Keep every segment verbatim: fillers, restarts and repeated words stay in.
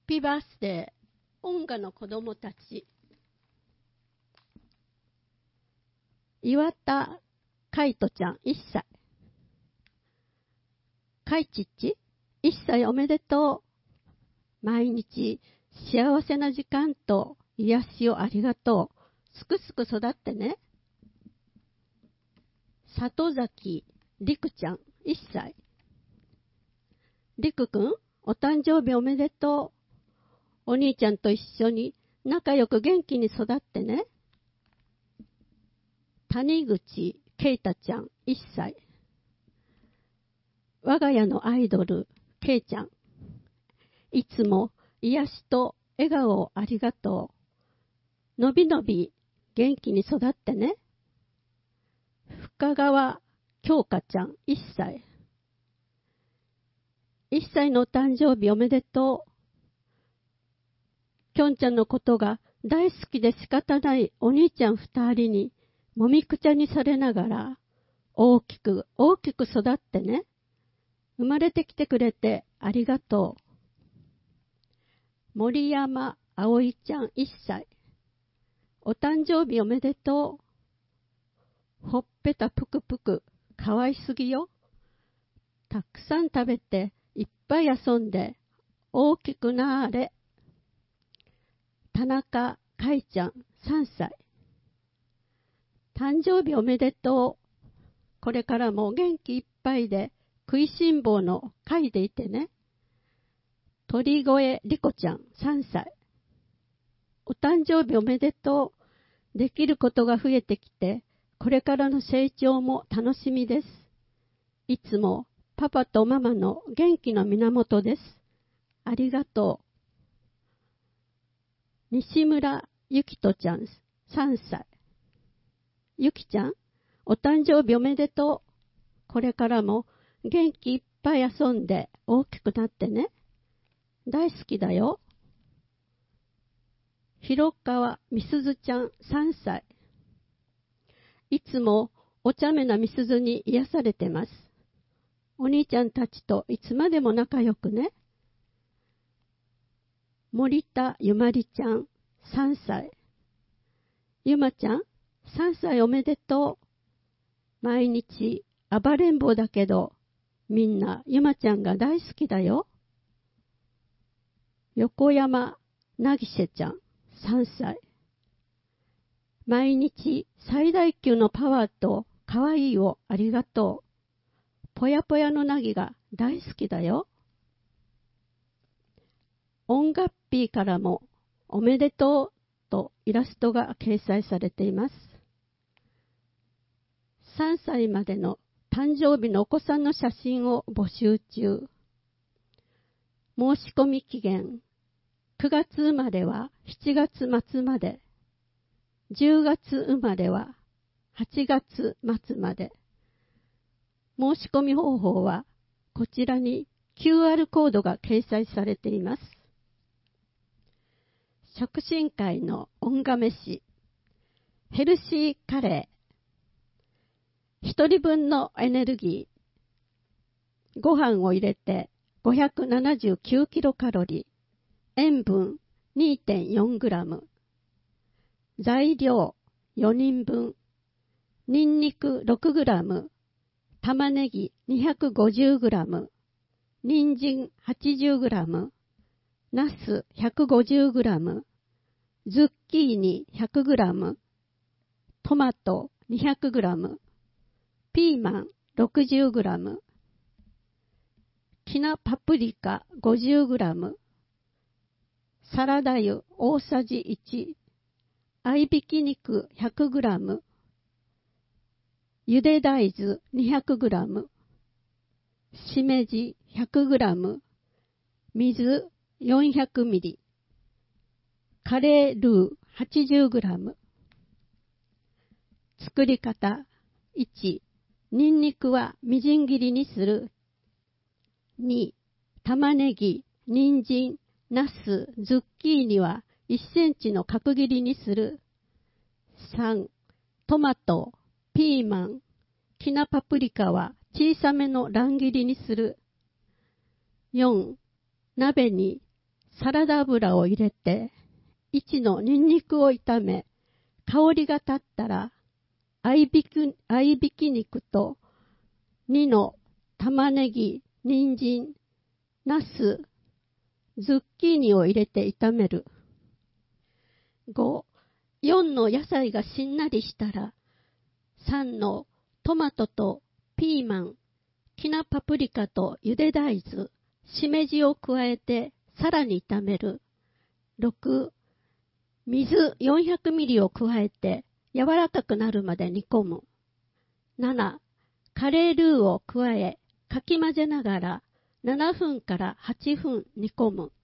ッピーバースデー、音楽の子供たち。岩田海斗ちゃん、いっさい。海ちっち、いっさいおめでとう。毎日幸せな時間と癒しをありがとう。すくすく育ってね。里崎りくちゃん、いっさい。りくくん、お誕生日おめでとう。お兄ちゃんと一緒に仲良く元気に育ってね。谷口けいたちゃん、いっさい。我が家のアイドル、けいちゃん。いつも癒しと笑顔をありがとう。のびのび元気に育ってね。深川京香ちゃん、いっさい。いっさいのお誕生日おめでとう。きょんちゃんのことが大好きで仕方ないお兄ちゃん二人にもみくちゃにされながら大きく大きく育ってね。生まれてきてくれてありがとう。森山葵ちゃんいっさい。お誕生日おめでとう。ほっぺたぷくぷくかわいすぎよ。たくさん食べていっぱい遊んで大きくなーれ。田中海ちゃんさんさい。誕生日おめでとう。これからも元気いっぱいで食いしん坊の海でいてね。鳥越りこちゃんさんさい。お誕生日おめでとう。できることが増えてきて、これからの成長も楽しみです。いつもパパとママの元気の源です。ありがとう。西村ゆきとちゃんさんさい。ゆきちゃん、お誕生日おめでとう。これからも元気いっぱい遊んで大きくなってね。大好きだよ。広川みすずちゃんさんさい。いつもお茶目なみすずに癒されてます。お兄ちゃんたちといつまでも仲良くね。森田ゆまりちゃんさんさい。ゆまちゃんさんさいおめでとう。毎日暴れん坊だけどみんなゆまちゃんが大好きだよ。横山なぎせちゃんさんさい。毎日最大級のパワーとかわいいをありがとう。ぽやぽやのなぎが大好きだよ。音楽ピーからもおめでとうとイラストが掲載されています。さんさいまでの誕生日のお子さんの写真を募集中。申し込み期限くがつ生まれはしちがつ末まで、じゅうがつ生まれははちがつ末まで。申し込み方法はこちらに キューアール コードが掲載されています。食進会の音が飯、ヘルシーカレー、ひとりぶんのエネルギー、ご飯を入れて ごひゃくななじゅうきゅうキロカロリー、塩分 にてんよんグラム、材料よにんぶん、ニンニク ろくグラム、玉ねぎ にひゃくごじゅうグラム、人参 はちじゅうグラム、ナス ひゃくごじゅうグラム、ズッキーニ ひゃくグラム、トマト にひゃくグラム、ピーマン ろくじゅうグラム、きなパプリカ ごじゅうグラム、サラダ油大さじいち、合いびき肉 ひゃくグラム、ゆで大豆 にひゃくグラム、しめじ ひゃくグラム、水 よんひゃくミリ、カレールー はちじゅうグラム。作り方いち、ニンニクはみじん切りにする。に、玉ねぎ、人参、ナス、ズッキーニはいっセンチの角切りにする。さん、トマト、ピーマン、きなパプリカは小さめの乱切りにする。よん、鍋にサラダ油を入れて、いちのニンニクを炒め、香りが立ったら、合いびき、合いびき肉とにの玉ねぎ、人参、ナス、ズッキーニを入れて炒める。ご、よんの野菜がしんなりしたら、さんのトマトとピーマン、きなパプリカとゆで大豆、しめじを加えてさらに炒める。ろく、水 よんひゃくミリリットル を加えて柔らかくなるまで煮込む。なな、カレールーを加え、かき混ぜながらななふんからはちふん煮込む。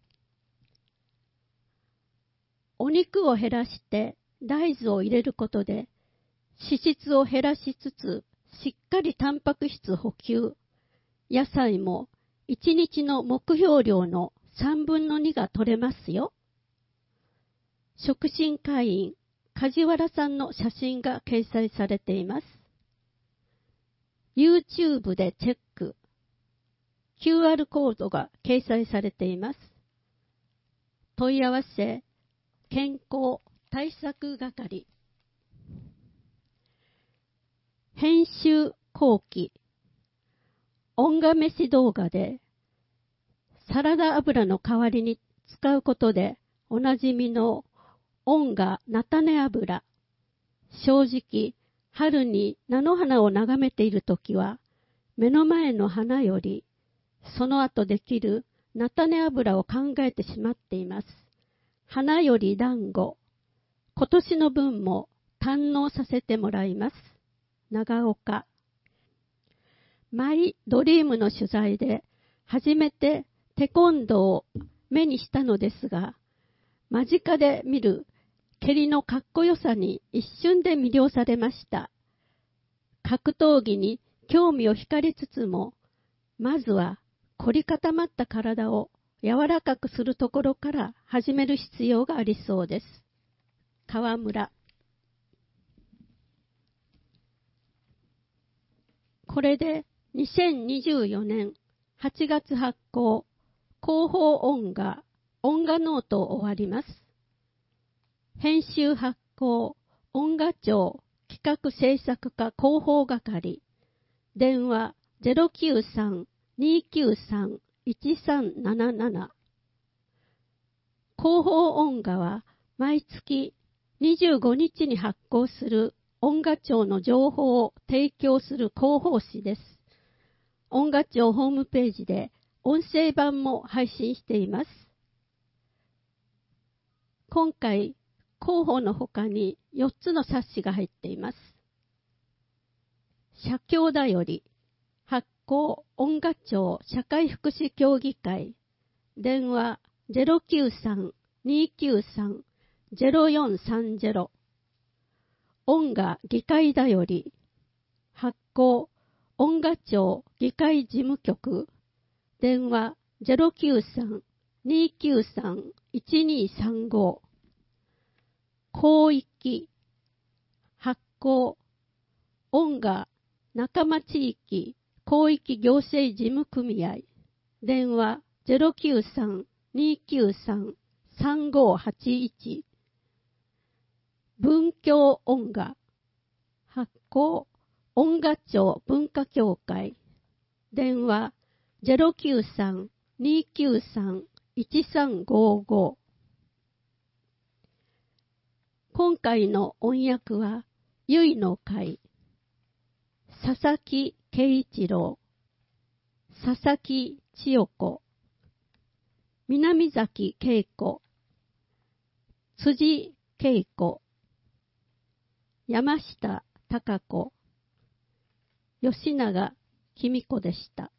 お肉を減らして大豆を入れることで脂質を減らしつつしっかりタンパク質補給。野菜もいちにちの目標量のさんぶんのにが取れますよ。食進会員梶原さんの写真が掲載されています。YouTube でチェック。キューアール コードが掲載されています。問い合わせ、健康対策係。編集後期。音が飯動画で、サラダ油の代わりに使うことでおなじみの音が菜種油。正直、春に菜の花を眺めているときは、目の前の花より、その後できる菜種油を考えてしまっています。花より団子。今年の分も堪能させてもらいます。長岡。マイドリームの取材で初めてテコンドーを目にしたのですが、間近で見る蹴りのかっこよさに一瞬で魅了されました。格闘技に興味を惹かれつつも、まずは凝り固まった体を柔らかくするところから始める必要がありそうです。川村。これでにせんにじゅうよねんはちがつ発行、広報音画、音画ノートを終わります。編集発行、音画庁、企画制作課広報係、電話 ゼロきゅうさん にーきゅうさん いちさんなななな。広報音画は毎月にじゅうごにちに発行する音画庁の情報を提供する広報誌です。音画庁ホームページで音声版も配信しています。今回、広報の他によっつの冊子が入っています。社協だより、発行音画庁社会福祉協議会、電話 ゼロきゅうさん にーきゅうさん ゼロよんさんゼロ。音画議会だより、発行音画庁議会事務局、電話 ゼロきゅうさん にーきゅうさん いちにーさんご。広域、発行音画仲間地域広域行政事務組合、電話 ゼロきゅうさん にーきゅうさん さんごーはちいち。文教音画、発行音画庁文化協会、電話 ゼロきゅうさん にーきゅうさん いちさんごーご。今回の音訳は、ゆいの会、佐々木圭一郎、佐々木千代子、南崎恵子、辻恵子、山下貴子、吉永公子でした。